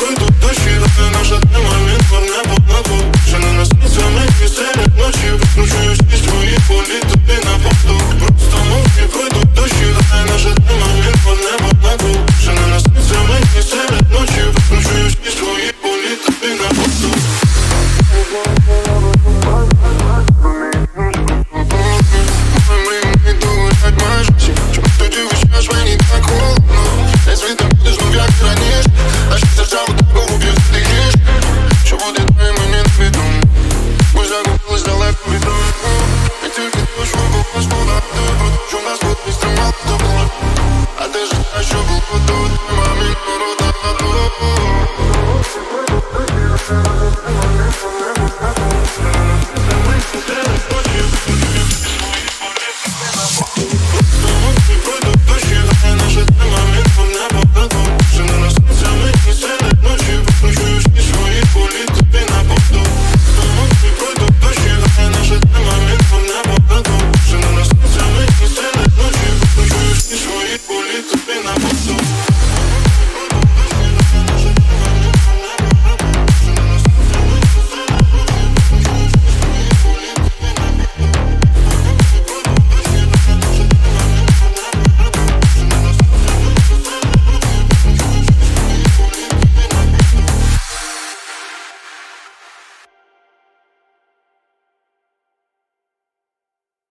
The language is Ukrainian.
пройдуть дощі, але наша тема відверне понадто. Ще не насниться мені серед ночі, відкручую свість твої полі тобі на повтор. Просто мовчи, пройдуть